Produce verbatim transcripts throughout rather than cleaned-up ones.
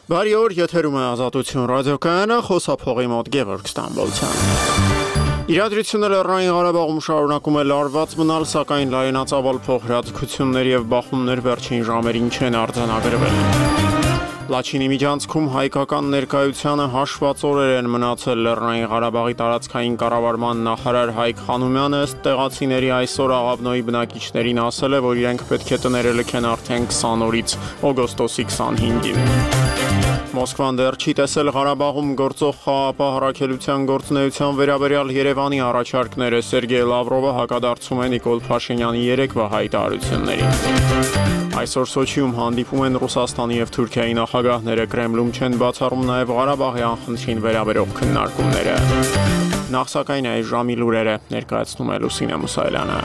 Բարի օր, եթերում է Ազատություն ռադիոկայանը, խոսափողի մոտ Գևորգ Ստամբոլցյան։ Իրադրությունը Լեռնային Ղարաբաղում շարունակում է լարված մնալ, սակայն լայնածավալ փոխհրաձգություններ եւ բախումներ վերջին ժամերին չեն արձանագրվել։ Լաչինի միջանցքում հայկական ներկայությանը հաշված օրեր են մնացել Լեռնային Ղարաբաղի տարածքային կառավարման նախարար Հայկ Խանոմյանը ըստ տեղացիների այսօր Աղավնոյի բնակիչներին ասել է, որ իրենք պետք է տները լքեն արդեն քսան օրից օգոստոսի քսանհինգին։ Մոսկվան դեռ չի տեսել Ղարաբաղում գործող խաղաղապահ առաքելության գործունեության վերաբերյալ Երևանի առաջարկները։ Սերգեյ Լավրովը հակադարձում է Նիկոլ Փաշինյանի երեկվա հայտարարություններին։ Այսօր Սոչիում հանդիպում են Ռուսաստանի եւ Թուրքիայի նախագահները, Կրեմլում չեն բացառում նաեւ Ղարաբաղի անխնդրին վերաբերող քննարկումները։ Նախ սակայն այս ժամի լուրերը ներկայացնում է Լուսինե Մուսայելյանը։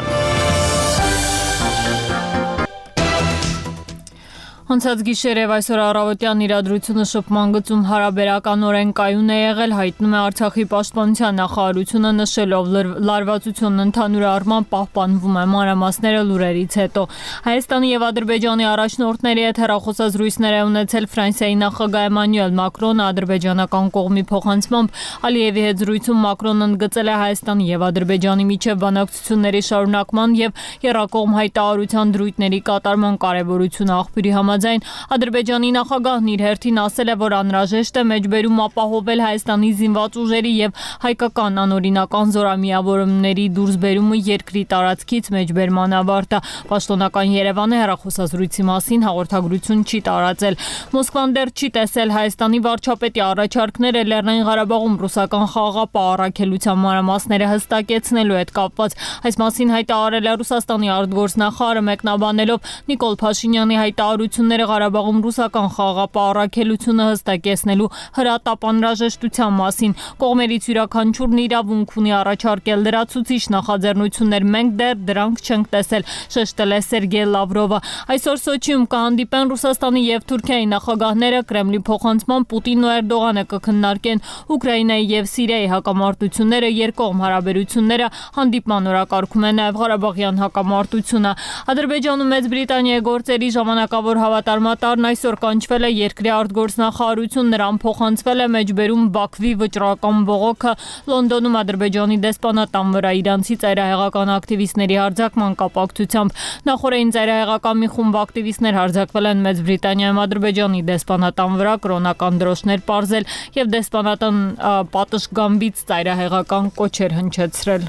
Անցած գիշերև այսօր առավոտյան իրադրությունը շփման գծում հարաբերականորեն կայուն է եղել, հայտնում է Արցախի պաշտպանության նախարարությունը, նշելով լարվածությունն ընդհանուր առմամբ պահպանվում է, մանրամասները լուրերից հետո։ Հայաստանի եւ Ադրբեջանի առաջնորդների հետ հեռախոսազրույցներ է ունեցել Ֆրանսիայի նախագահ Էմանուել Մակրոնը, ադրբեջանական կողմի փոխանցմամբ Ալիևի հետ զրույցում Մակրոնն ընդգծել է Հայաստանի եւ Ադրբեջանի միջև բանակցությունների շարունակման եւ եռակողմ հայտարարության դրույթների կատարման կարեւորությունը աղբյուրի համաձայն Ադրբեջանի նախագահն իր հերթին ասել է, որ անհրաժեշտ է մեջբերում ապահովել Հայաստանի զինված ուժերի եւ հայկական անօրինական զորամիավորումների դուրսբերումը երկրի տարածքից մեջբերման ավարտը։ Պաշտոնական Երևանը հեռախոսազրույցի մասին հաղորդագրություն չի տարածել։ Մոսկվան դեռ չի տեսել Հայաստանի վարչապետի առաջարկները Լեռնային Ղարաբաղում ռուսական խաղաղապահ առաքելության մանրամասները հստակեցնելու հետ կապված։ Այս մասին հայտարարել է Ռուսաստանի արտգործնախարարը, մեկնաբանելով Նիկոլ Փաշինյանի հայտարարությունը Ղարաբաղում ռուսական խաղաղապահ առաքելությունը հստակեցնելու հրատապ անհրաժեշտության մասին։ Կողմերից յուրաքանչյուրն իրավունք ունի առաջարկել լրացուցիչ նախաձեռնություններ, մենք դեռ դրանք չենք տեսել, շեշտել է Սերգեյ Լավրովը։ Այսօր Սոչիում կհանդիպեն Ռուսաստանի եւ Թուրքիայի նախագահները, Կրեմլի փոխանցման Պուտինն ու Էրդողանը կքննարկեն Ուկրաինայի եւ Սիրիայի հակամարտությունները, երկկողմ հարաբերությունները, հանդիպման օրակարգում է նաեւ Ղարաբաղյան հակամարտությունը։ Ադրբեջանում Մեծ Բրիտանիայի գործերի ժամանակավոր հավատարմատարն այսօր կանչվել է երկրի արտգործնախարարություն, նրան փոխանցվել է մեջբերում Բաքվի վճռական բողոքը Լոնդոնում Ադրբեջանի դեսպանատան վրա իրանցի ծայրահեղական ակտիվիստների հարձակման կապակցությամբ։ Նախորդին ծայրահեղական մի խումբ ակտիվիստներ հարձակվել են Մեծ Բրիտանիայում Ադրբեջանի դեսպանատան վրա, կրոնական դրոշներ պարզել եւ դեսպանատան պատշգամբից ծայրահեղական կոչեր հնչեցրել։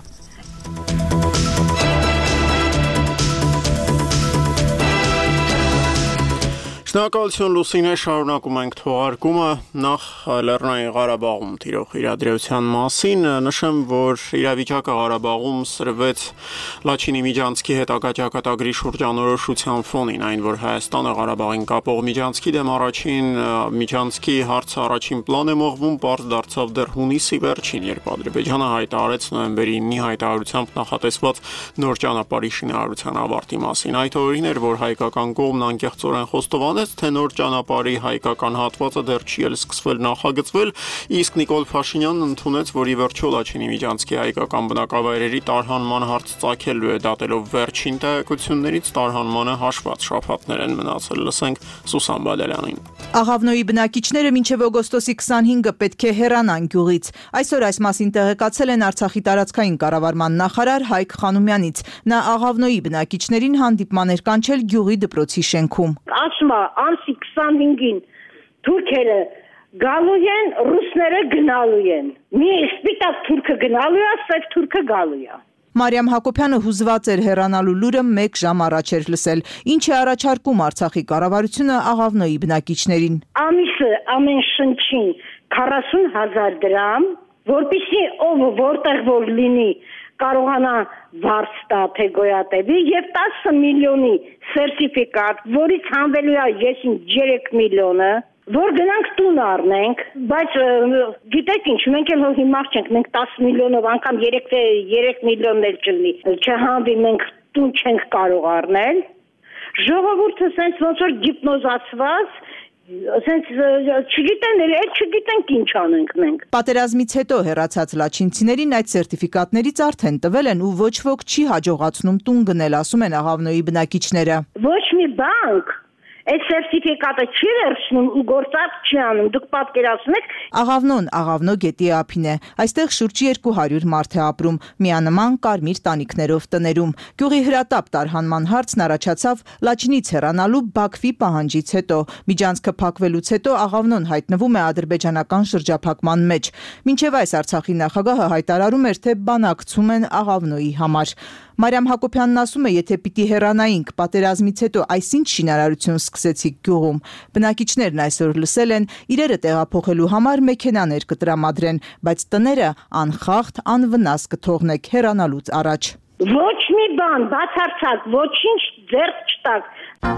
Շնորհակալություն Լուսինե, շարունակում ենք թողարկումը նախ Լեռնային Ղարաբաղում տիրող իրադրության մասին։ Նշեմ, որ իրավիճակը Ղարաբաղում սրվեց Լաչինի միջանցքի հետագա ճակատագրի շրջանորոշության ֆոնին, այն որ Հայաստանը Ղարաբաղին կապող միջանցքի դեմ առաջին միջանցքի հարցը առաջին պլան է մղվում, պարզ դարձավ դեռ հունիսի վերջին, երբ Ադրբեջանը հայտարարեց նոյեմբերի ինը հայտարարությամբ նախատեսված նոր ճանապարհի շինարարության ավարտի մասին։ Այդ օրերին էր, որ հայկական կողմն անկեղծորեն խոստովանեց, թե նոր ճանապարհի հայկական հատվածը դեռ չի էլ սկսվել նախագծվել, իսկ Նիկոլ Փաշինյանն ընդունեց, որ ի վերջո Լաչինի միջանցքի հայկական բնակավայրերի տարհանման հարց ծագելու է, դատելով վերջին տեղեկություններից տարհանմանը հաշված շաբաթներ են մնացել։ Լսենք Սուսան Բադալյանին։ Աղավնոյի բնակիչները մինչև օգոստոսի քսանհինգը պետք է հեռանան գյուղից։ Այսօր այս մասին տեղեկացել են Արցախի տարածքային կառավարման նախարար Հայկ Խանոմյանից։ Նա Աղավնոյի բնակիչներին հանդիպման էր կանչել գյուղի դպրոցի շենքում։ Ասում է ամսի քսանհինգին թուրքերը գալու են, ռուսները գնալու են։ Մի սպիտակ թուրքը գնալու է, սև թուրքը գալու է։ Մարիամ Հակոբյանը հուզված էր հեռանալու լուրը մեկ ժամ առաջ էր լսել։ Ինչ է առաջարկում Արցախի կառավարությունը Աղավնոյի բնակիչներին։ Ամիսը ամեն շնչին քառասուն հազար դրամ, որպեսզի ով որտեղ որ լինի կարողանա վարձ տա թե գոյատևի եւ տասը միլիոնի սերտիֆիկատ, որից հանվելու է եսին երեք միլիոնը, որ գնանք տուն առնենք, բայց գիտեք ինչ, մենք էլ հիմա չենք, մենք տասը միլիոնով անգամ երեք միլիոնն էլ չլինի, չհանվի, մենք տուն չենք կարող առնել, ժողովուրդը սենց ոնց որ գիպնոզացված, սենց չգիտեն, էլ չգիտենք ինչ անենք մենք։ Պատերազմից հետո հեռացած լաչինցիներին այդ սերտիֆիկատներից արդեն տվել են ու ոչ ոք չի հաջողացնում տուն գնել, ասում են Աղավնոյի բնակիչները։ Ոչ մի բանկ Այս սերտիֆիկատը չի վերցնում ու գործարք չի անում։ Դուք պատկերացնեք։ Աղավնոն Աղավնո գետի ափին է։ Այստեղ շուրջ երկու հարյուր մարդ է ապրում, միանման կարմիր տանիքներով տներում։ Գյուղի հրատապ տարհանման հարցն առաջացավ Լաչինից հեռանալու Բաքվի պահանջից հետո։ Միջանցքը փակվելուց հետո Աղավնոն հայտնվում է ադրբեջանական շրջափակման մեջ։ Մինչև այս Արցախի նախագահը հայտարարում էր, թե բանակցում են Աղավնոյի համար։ Մարիամ Հակոբյանն ասում է, եթե պիտի հեռանայինք պատերազմից հետո այսինչ շինարարություն սկսեցիք գյուղում։ Բնակիչներն այսօր լսել են, իրերը տեղափոխելու համար մեքենաներ կտրամադրեն, բայց տները անխախտ, անվնաս կթողնեք հեռանալուց առաջ։ Ոչ մի բան, բացարձակ, ոչինչ ձեռք չտաք։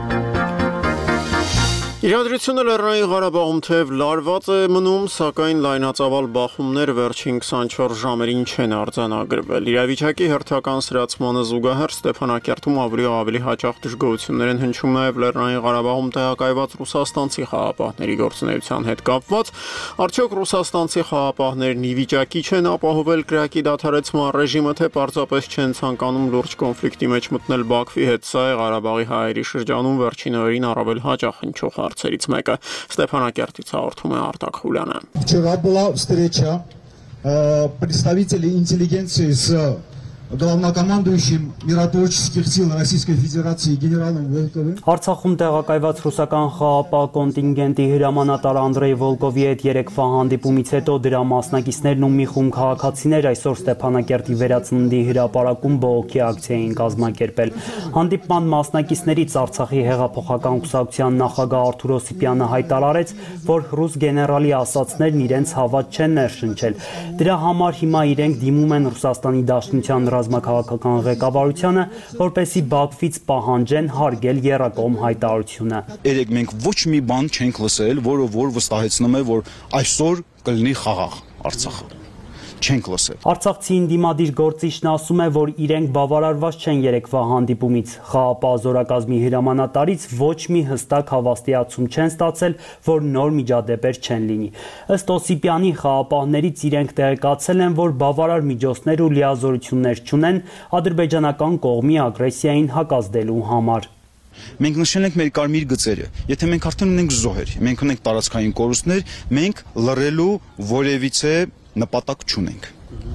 Իրադրությունը Լեռնային Ղարաբաղում թեև լարված է մնում, սակայն լայնածավալ բախումներ վերջին քսանչորս ժամերին չեն արձանագրվել։ Իրավիճակի հերթական սրացմանը զուգահեռ Ստեփանակերտում ավելի ու ավելի հաճախ դժգոհություններ են հնչում նաև Լեռնային Ղարաբաղում տեղակայված ռուսաստանցի խաղապահների գործունեության հետ կապված։ Արդյոք ռուսաստանցի խաղապահներն ի վիճակի չեն ապահովել կրակի դադարեցման ռեժիմը, թե պարզապես չեն ցանկանում լուրջ կոնֆլիկտի մեջ մտնել Բաքվի հետ։ Սա է Ղարաբաղի հայերի шրջանում վերջին օրերին առավել հաճախ հնչող հարցերից մեկը։ Ստեփանակերտից հաղորդում է Արտակ Խուլյանը։ Вчера была встреча представителей интеллигенции с главнокомандующим миротворческих сил Российской Федерации генералом Волковым։ Արցախում տեղակայված ռուսական խաղապահ կոնտինգենտի հրամանատար Անդրեյ Վոլկովի հետ երեկվա հանդիպումից հետո դրա մասնակիցներն ու մի խումբ քաղաքացիներ այսօր Ստեփանակերտի վերածննդի հրապարակում բողոքի ակցիա էին կազմակերպել։ Հանդիպման մասնակիցներից Արցախի հեղափոխական կուսակցության նախագահ Արթուր Օսիպյանը հայտարարեց, որ ռուս գեներալի ասածներն իրենց հավատ չեն ներշնչել։ Դրա համար հիմա իրենք դիմում են Ռուսաստանի Դաշնության ռազմաքաղաքական ղեկավարությանը, որպեսզի Բաքվից պահանջեն հարգել եռակողմ հայտարարությունը։ Երեք մենք ոչ մի բան չենք լսել, որը որ վստահեցնում է, որ այսօր կլինի խաղաղ Արցախը։ Չենք լսել։ Արցախցի ինդիմադիր գործիչն ասում է, որ իրենք բավարարված չեն երեկվա հանդիպումից։ Խաղապահ զորակազմի հրամանատարից ոչ մի հստակ հավաստիացում չեն ստացել, որ նոր միջադեպեր չեն լինի։ Ըստ Օսիպյանի, խաղապահներից իրենք տեղեկացել են, որ բավարար միջոցներ ու լիազորություններ չունեն ադրբեջանական կողմի ագրեսիային հակազդելու համար։ Մենք նշել ենք մեր կարմիր գծերը։ Եթե մենք արդեն ունենք զոհեր, մենք ունենք տարածքային կորուստներ, մենք լռելու որևիցե նպատակ չունենք։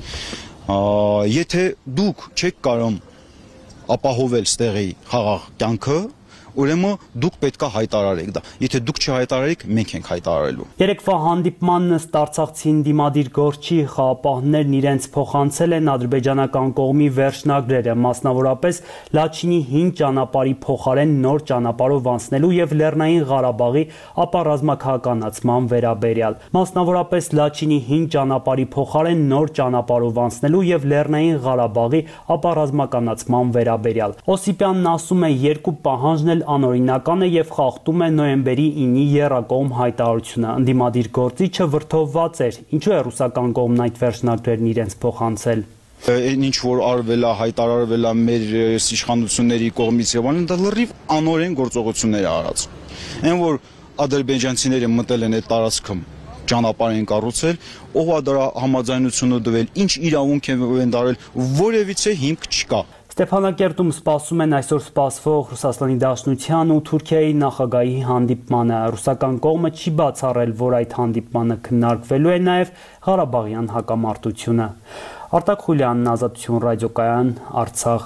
Եթե դուք չեք կարող ապահովել ստեղի խաղաղ կյանքը, ուրեմն դուք պետք է հայտարարեք դա։ Եթե դուք չհայտարարեք, մենք ենք հայտարարելու։ Երեկվա հանդիպմանն ըստ Արցախցի ինդիմադիր գործչի խաղապահներն իրենց փոխանցել են ադրբեջանական կողմի վերջնագրերը, մասնավորապես Լաչինի հին ճանապարհի փոխարեն նոր ճանապարհով անցնելու եւ Լեռնային Ղարաբաղի ապառազմաքաղաքականացման վերաբերյալ։ Մասնավորապես Լաչինի հին ճանապարհի փոխարեն նոր ճանապարհով անցնելու եւ Լեռնային Ղարաբաղի ապառազմականացման վերաբերյալ։ Օսիպյանն ասում է, երկու պահանջն անօրինական է եւ խախտում է նոյեմբերի ինի եռակողմ հայտարարությունը։ Ընդդիմադիր գործիչը վրդովված էր, ինչու է ռուսական կողմն այդ վերջնագրերն իրենց փոխանցել։ Այն ինչ որ արվել է, հայտարարվել է մեր իշխանությունների կողմից եւ այլն, դա լրիվ անօրեն գործողություններ է արած։ Այն որ ադրբեջանցիները մտել են այդ տարածքը, ճանապարհ են կառուցել, ով է դրա համաձայնությունը տվել, ինչ իրավունք են դարել, որևիցե հիմք չկա։ Ստեփանակերտում սպասում են այսօր սպասվող Ռուսաստանի Դաշնության ու Թուրքիայի նախագահի հանդիպմանը։ Ռուսական կողմը չի բացառել, որ այդ հանդիպմանը քննարկվելու է նաև Ղարաբաղյան հակամարտությունը։ Արտակ Խուլյանն, Ազատություն ռադիոկայան, Արցախ։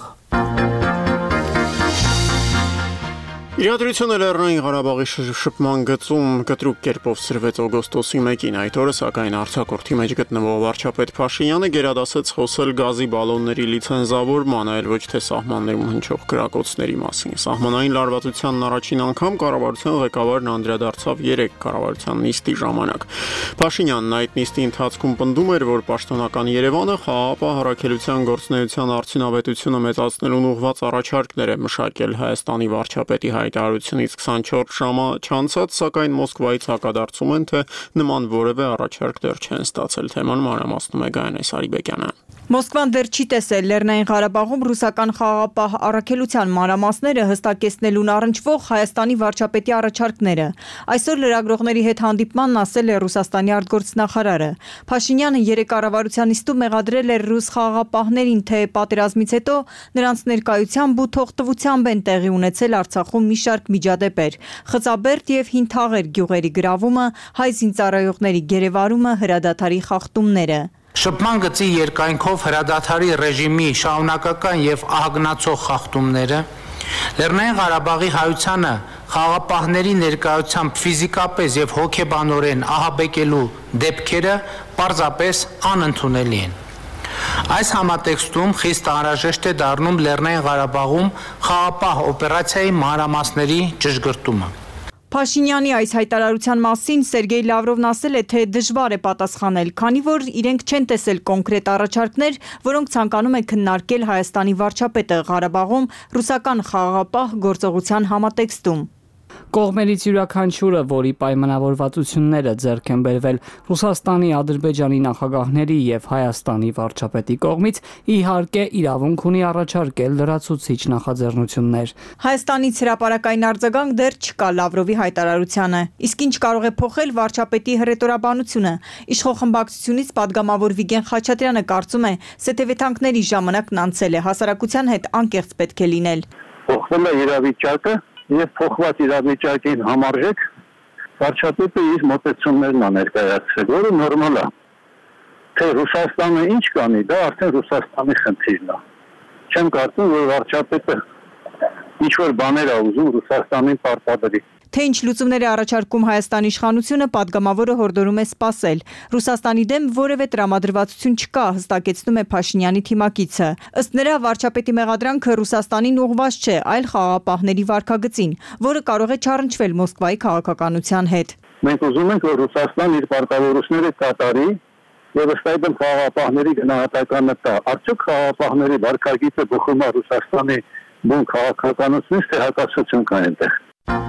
Իրադրությունը Լեռնային Ղարաբաղի շփման գծում կտրուկ կերպով սրվեց օգոստոսի մեկին, այդ օրը սակայն արձակուրդի մեջ գտնվող վարչապետ Փաշինյանը գերադասեց խոսել գազի բալոնների լիցենզավորման, այլ ոչ թե սահմաններում հնչող կրակոցների մասին։ Սահմանային լարվածությանն առաջին անգամ կառավարության ղեկավարն անդրադարձավ երեք կառավարության նիստի ժամանակ։ Փաշինյանն այդ նիստի ընթացքում պնդում էր, որ պաշտոնական Երևանը խաղաղապահ առաքելության գործունեության արդյունավետությունը մեծացնելուն ուղղված առաջարկներ է մշակել Հայաստանի վարչապետի հայտարարությունից քսանչորս ժամ չանցած, սակայն Մոսկվայից հակադարձում են, թե նման որևէ առաջարկ դեռ չեն ստացել։ Թեման մանրամասնում է Գայանե Սարիբեկյանը։ Մոսկվան դեռ չի տեսել Լեռնային Ղարաբաղում ռուսական խաղաղապահ առաքելության մանրամասները հստակեցնելուն առնչվող Հայաստանի վարչապետի առաջարկները։ Այսօր լրագրողների հետ հանդիպմանն ասել է Ռուսաստանի արտգործնախարարը։ Փաշինյանը երեկ կառավարության նիստում մեղադրել էր ռուս խաղաղապահներին, թե պատերազմից հետո նրանց ներկայությամբ ու թողտվությամբ են տեղի ունեցել Արցախում մի շարք միջադեպեր՝ Խծաբերդ եւ Հինթաղեր գյուղերի գրավումը, հայ զինծառայողների գերեվարումը, հրադադարի խախտումները։ Շփման գծի երկայնքով հրադադարի ռեժիմի շարունակական եւ ահագնացող խախտումները, Լեռնային Ղարաբաղի հայությանը խաղաղապահների ներկայությամբ ֆիզիկապես եւ հոգեբանորեն ահաբեկելու դեպքերը պարզապես անընդունելի են։ Այս համատեքստում խիստ անհրաժեշտ է դառնում Լեռնային Ղարաբաղում խաղաղապահ օպերացիայի մանրամասների ճշգրտումը։ Փաշինյանի այս հայտարարության մասին Սերգեյ Լավրովն ասել է, թե դժվար է պատասխանել, քանի որ իրենք չեն տեսել կոնկրետ առաջարկներ, որոնք ցանկանում է քննարկել Հայաստանի վարչապետը Ղարաբաղում ռուսական խաղաղապահ գործողության համատեքստում։ Կողմերից յուրաքանչյուրը, որի պայմանավորվածությունները ձեռք են բերվել Ռուսաստանի, Ադրբեջանի նախագահների եւ Հայաստանի վարչապետի կողմից, իհարկե իրավունք ունի առաջարկել լրացուցիչ նախաձեռնություններ։ Հայաստանից հրապարակային արձագանք դեռ չկա Լավրովի հայտարարությանը։ Իսկ ինչ կարող է փոխել վարչապետի հռետորաբանությունը։ Իշխող խմբակցությունից падգամավոր Վիգեն Խաչատրյանը կարծում է, սեթևեթանքների ժամանակն անցել է, հասարակության հետ անկեղծ պետք է լինել։ Փոխվել է իրավիճակը Եվ փոխված իրավիճակին համարժեք վարչապետը իր մոտեցումներն է ներկայացրել, որը նորմալ է։ Թե Ռուսաստանը ինչ կանի, դա արդեն Ռուսաստանի խնդիրն է։ Չեմ կարծում, որ վարչապետը ինչ-որ բաներ է ուզում Ռուսաստանին պարտադրի։ Թե ինչ լուծումներ է առաջարկում Հայաստանի իշխանությունը, падգամավորը հորդորում է սպասել։ Ռուսաստանի դեմ որևէ տրամադրվածություն չկա, հստակեցնում է Փաշինյանի թիմակիցը։ Ըստ նրա, վարչապետի մեղադրանքը Ռուսաստանին ուղղված չէ, այլ խաղաղապահների վարքագծին, որը կարող է չառնչվել Մոսկվայի քաղաքականության հետ։ Մենք ուզում ենք, որ Ռուսաստանն իր պարտավորությունները կատարի եւ ըստ այդմ խաղաղապահների գնահատականը տա։ Արդյոք խաղաղապահների վարքագիծը բխում է Ռուսաստանի բուն քաղաքականությունից, թե հակասություն կա այնտեղ։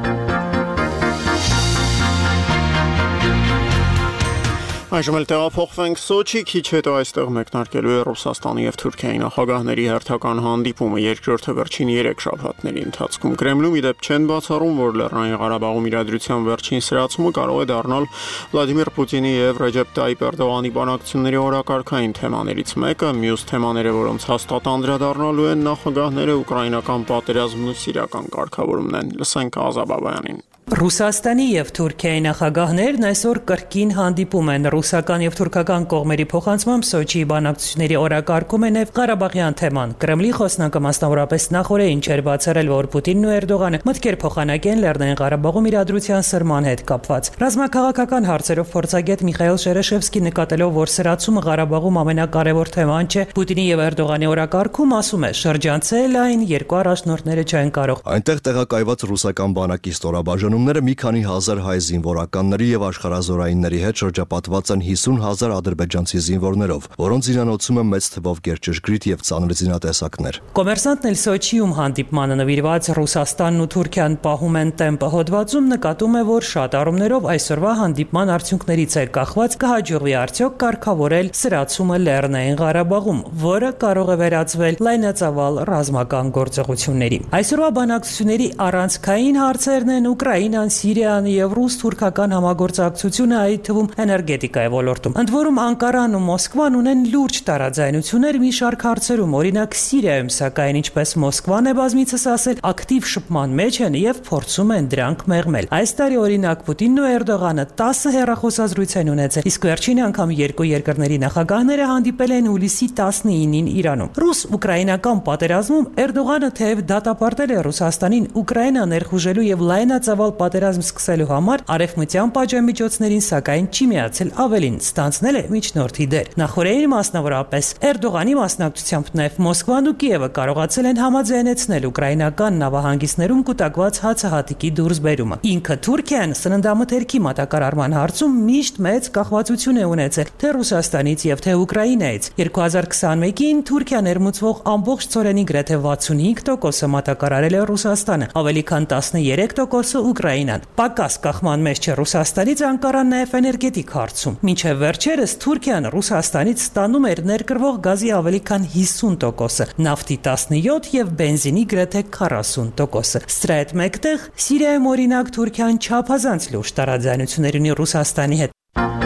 Այժմ էլ տեղափոխվենք Սոչի, քիչ հետո այստեղ մեկնարկելու է Ռուսաստանի եւ Թուրքիայի նախագահների հերթական հանդիպումը երկրորդը վերջին երեք շաբաթների ընթացքում։ Կրեմլում ի դեպ չեն բացառում, որ Լեռնային Ղարաբաղում իրադրության վերջին սրացումը կարող է դառնալ Վլադիմիր Պուտինի եւ Ռեջեփ Տայիպ Էրդողանի բանակցությունների օրակարգային թեմաներից մեկը, մյուս թեմաները, որոնց հաստատ անդրադառնալու են նախագահները, ուկրաինական պատերազմն ու սիրիական կարգավորումն են։ Լսենք Ազա Բաբայանին։ Ռուսաստանի եւ Թուրքիայի նախագահներն այսօր կրկին հանդիպում են ռուսական եւ թուրքական կողմերի փոխանցմամբ Սոչիի բանակցությունների օրակարգում է նաեւ Ղարաբաղյան թեման։ Կրեմլի խոսնակը մասնավորապես նախորդին չէր բացառել, որ Պուտինն ու Էրդողանը մտքեր փոխանակեն Լեռնային Ղարաբաղում իրադրության սրման հետ կապված։ Ռազմաքաղաքական հարցերով փորձագետ Միխայել Շերեշևսկի նկատելով, որ սրացումը Ղարաբաղում ամենակարևոր թեման չէ, Պուտինի եւ Էրդողանի օրակարգում ասում է, շրջանցել այն երկու առաջնորդները չեն կարող։ Այնտեղ տեղակայված ռուսական բանակի ստորաբաժանումները մի քանի հազար հայ զինվորականների եւ աշխարհազորայինների հետ շրջապատված են հիսուն հազար ադրբեջանցի զինվորներով, որոնց զինանոցում է մեծ թվով գերճշգրիտ եւ ծանր զինատեսակներ։ Կոմերսանտն էլ Սոչիում հանդիպմանը նվիրված Ռուսաստանն ու Թուրքիան պահում են տեմպը հոդվածում նկատում է, որ շատ առումներով այսօրվա հանդիպման արդյունքներից է կախված կհաջողվի արդյոք կարգավորել սրացումը Լեռնային Ղարաբաղում, որը կարող է վերածվել լայնածավալ ռազմական գործողությունների։ Այսօրվա բանակցությունների առանցքային հարցերն են Ուկրաինան, Սիրիան եւ ռուս-թուրքական համագործակցությունը, այդ թվում էներգետիկայի ոլորտում։ Ընդ որում Անկարան ու Մոսկվան ունեն լուրջ տարաձայնություններ մի շարք հարցերում, օրինակ Սիրիայում, սակայն ինչպես Մոսկվան է բազմիցս ասել, ակտիվ շփման մեջ են եւ փորձում են դրանք մեղմել։ Այս տարի օրինակ Պուտինն ու Էրդողանը տասը հեռախոսազրույց են ունեցել, իսկ վերջին անգամ երկու երկրների նախագահները հանդիպել են հուլիսի տասնինին Իրանում։ Ռուս-ուկրաինական պատերազմում Էրդողանը թեև դատապարտել է Ռուսաստանին Ուկրաինա ներխուժելու եւ լայնածավալ պատերազմ սկսելու համար արևմտյան պատժամիջոցներին, սակայն չի միացել, ավելին ստանձնել է միջնորդի դեր։ Նախորդին մասնավորապես Էրդողանի մասնակցությամբ նաև Մոսկվան ու Կիևը կարողացել են համաձայնեցնել ուկրաինական նավահանգիստներում կուտակված հացահատիկի դուրսբերումը։ Ինքը Թուրքիան սննդամթերքի մատակարարման հարցում միշտ մեծ կախվածություն է ունեցել թե Ռուսաստանից եւ թե Ուկրաինայից։ երկու հազար քսանմեկին Թուրքիա ներմուծվող ամբողջ ծորենի գրեթե վաթսունհինգ տոկոսը մատակարարել է Ռուսաստանը, ավելի քան տասներեք տոկոսը Ուկրաինան Ուկրաինան։ Պակաս կախման մեջ չէ Ռուսաստանից Անկարան նաև էներգետիկ հարցում։ Մինչև վերջերս Թուրքիան Ռուսաստանից ստանում էր ներկրվող գազի ավելի քան հիսուն տոկոսը, նավթի տասնյոթ եւ բենզինի գրեթե քառասուն տոկոսը։ Սրա հետ մեկտեղ Սիրիայում օրինակ Թուրքիան չափազանց լուրջ տարաձայնություններ ունի Ռուսաստանի հետ։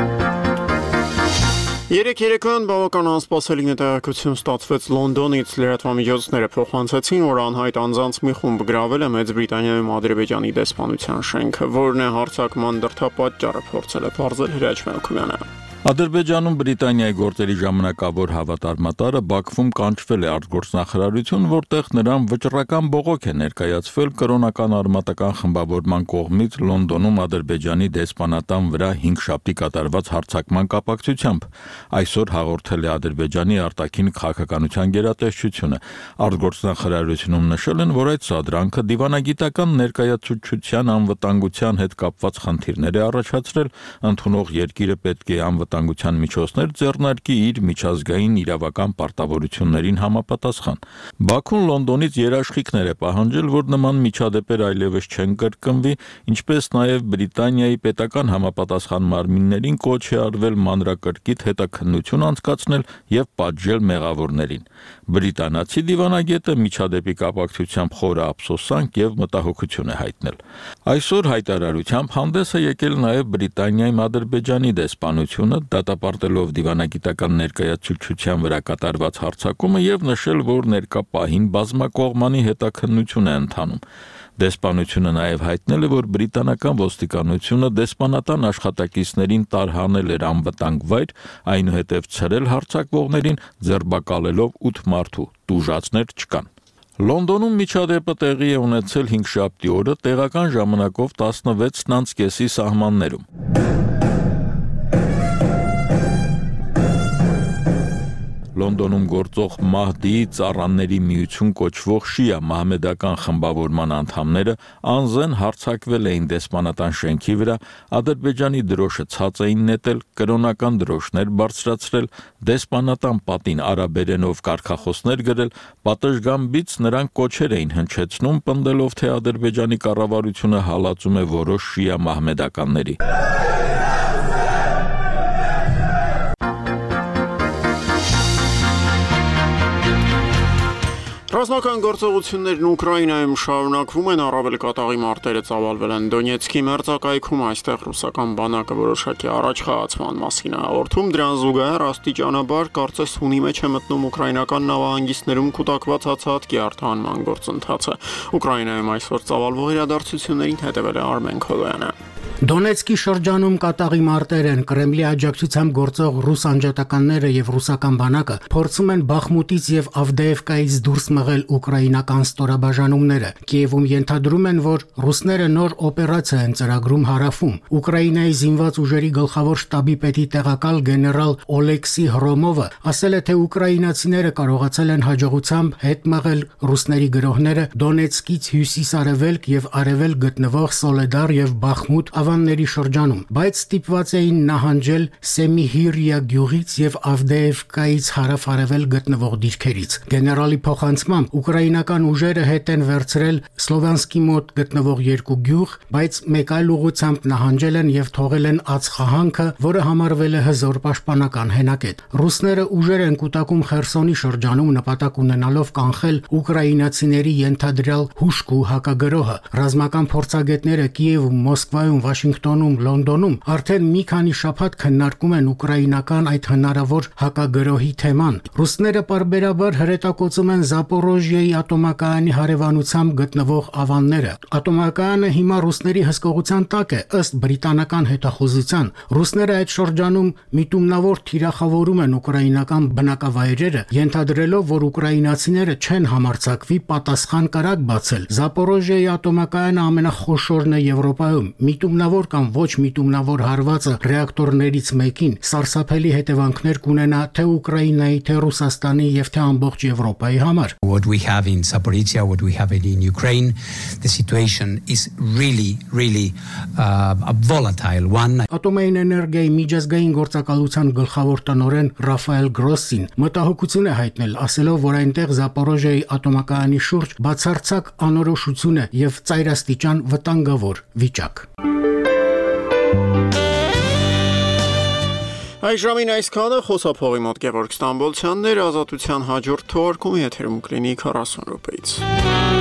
Երեք երեկոյան բավական անսպասելի տեղեկություն ստացվեց Լոնդոնից, լրատվամիջոցները փոխանցեցին, որ անհայտ անձանց մի խումբ գրավել է Մեծ Բրիտանիայում Ադրբեջանի դեսպանության շենքը, որն է հարձակման դրդապատճառը, փորձել է պարզել Հրաչ Մելքումյանը։ Ադրբեջանում Բրիտանիայի գործերի ժամանակավոր հավատարմատարը Բաքվում կանչվել է արտգործնախարարություն, որտեղ նրան վճռական բողոք է ներկայացվել կրոնական արմատական խմբավորման կողմից Լոնդոնում Ադրբեջանի դեսպանատան վրա հինգշաբթի կատարված հարձակման կապակցությամբ։ Այսօր հաղորդել է Ադրբեջանի արտաքին քաղաքականության գերատեսչությունը։ Արտգործնախարարությունում նշել են, որ այդ սադրանքը դիվանագիտական ներկայացուցչության անվտանգության հետ կապված խնդիրներ է առաջացրել, ընդունող երկիրը պետք է անվտանգ տանգության միջոցներ ձեռնարկի իր միջազգային իրավական պարտավորություններին համապատասխան։ Բաքուն Լոնդոնից երաշխիքներ է պահանջել, որ նման միջադեպեր այլևս չեն կրկնվի, ինչպես նաև Բրիտանիայի պետական համապատասխան մարմիններին կոչ է արվել մանրակրկիտ հետաքննություն անցկացնել եւ պատժել մեղավորներին։ Բրիտանացի դիվանագետը միջադեպի կապակցությամբ խորը ափսոսանք եւ մտահոգություն է հայտնել։ Այսօր հայտարարությամբ հանդես է եկել նաև Բրիտանիայում Ադրբեջանի դեսպանությունը, դատապարտելով դիվանագիտական ներկայացուցչության վրա կատարված հարձակումը եւ նշել, որ ներկա պահին բազմակողմանի հետաքննություն է ընթանում։ Դեսպանությունը նաև հայտնել է, որ բրիտանական ոստիկանությունը դեսպանատան աշխատակիցներին տարհանել էր անվտանգ վայր, այնուհետև ցրել հարձակվողներին, ձերբակալելով ութ մարդու, տուժածներ չկան։ Լոնդոնում միջադեպը տեղի է ունեցել հինգշաբթի օրը տեղական ժամանակով տասնվեցն անց կեսի սահմաններում։ Լոնդոնում գործող Մահդիի ծառաների միություն կոչվող շիա մահմեդական խմբավորման անդամները անզեն հարձակվել էին դեսպանատան շենքի վրա, Ադրբեջանի դրոշը ցած էին նետել, կրոնական դրոշներ բարձրացրել, դեսպանատան պատին արաբերենով կարգախոսներ գրել, պատշգամբից նրանք կոչեր էին հնչեցնում, պնդելով, թե Ադրբեջանի կառավարությունը հալածում է որոշ շիա մահմեդականների։ Ռազմական գործողություններն Ուկրաինայում շարունակվում են, առավել կատաղի մարտերը ծավալվել են Դոնեցկի մերձակայքում, այստեղ ռուսական բանակը որոշակի առաջխաղացման մասին է հաղորդում, դրան զուգահեռ աստիճանաբար կարծես հունի մեջ է մտնում ուկրաինական նավահանգիստներում կուտակված հացահատկի արտահանման գործընթացը։ Ուկրաինայում այսօր ծավալվող իրադարձություններին հետևել է Արմեն Քոլոյանը։ Դոնեցկի շրջանում կատաղի մարտեր են, Կրեմլի աջակցությամբ գործող ռուս անջատականները եւ ռուսական բանակը փորձում են Բախմուտից եւ Ավդեևկայից դուրս մղել ուկրաինական ստորաբաժանումները։ Կիևում ենթադրում են, որ ռուսները նոր օպերացիա են ծրագրում հարավում։ Ուկրաինայի զինված ուժերի գլխավոր շտաբի պետի տեղակալ գեներալ Օլեքսի Հրոմովը ասել է, թե ուկրաինացիները կարողացել են հաջողությամբ հետ մղել ռուսների գրոհները Դոնեցկից հյուսիս-արևելք եւ արևելք գտնվող Սոլեդար եւ Բախմուտ ավանների շրջանում, բայց ստիպված էին նահանջել Սեմիհիրիա գյուղից եւ Ավդեևկայից հարավ-արևել գտնվող դիրքերից։ Գեներալի փոխանցմամբ ուկրաինական ուժերը հետ են վերցրել Սլովյանսկի մոտ գտնվող երկու գյուղ, բայց մեկ այլ ուղղությամբ նահանջել են եւ թողել են Ածխահանքը, որը համարվել է հզոր պաշտպանական հենակետ։ Ռուսները ուժեր են կուտակում Խերսոնի շրջանում նպատակ ունենալով կանխել ուկրաինացիների ենթադրյալ հուժկու հակագրոհը։ Ռազմական փորձագետները Կիևում, Մոսկվայում, Վաշինգտոնում, Լոնդոնում արդեն մի քանի շաբաթ քննարկում են ուկրաինական այդ հնարավոր հակագրոհի թեման։ Ռուսները պարբերաբար հրետակոծում են Զապորոժիայի ատոմակայանի հարևանությամբ գտնվող ավանները։ Ատոմակայանը հիմա ռուսների հսկողության տակ է, ըստ բրիտանական հետախուզության։ Ռուսները այդ շրջանում միտումնավոր թիրախավորում են ուկրաինական բնակավայրերը, ենթադրելով, որ ուկրաինացիները չեն համարձակվի պատասխան կարակ բացել։ Զապորոժիայի ատոմակայանը ամենախոշորն է Եվրոպայում։ Միտումնավոր միտումնավոր կամ ոչ միտումնավոր հարվածը ռեակտորներից մեկին սարսափելի հետևանքներ կունենա թե Ուկրաինայի, թե Ռուսաստանի եւ թե ամբողջ Եվրոպայի համար։ What we have in Zaporizhia, what we have in Ukraine, the situation is really really uh, a volatile one. Ատոմային էներգիայի միջազգային գործակալության գլխավոր տնօրեն Ռաֆայել Գրոսին մտահոգություն է հայտնել, ասելով, որ այնտեղ Զապորոժիայի ատոմակայանի շուրջ բացարձակ անորոշություն է եւ ծայրաստիճան վտանգավոր վիճակ։ Այժմին այսքանը խոսափողի մոտ Գևորգ Ստամբոլցյանն էր, Ազատության հաջորդ թողարկումը եթերում կլինի քառասուն րոպեից։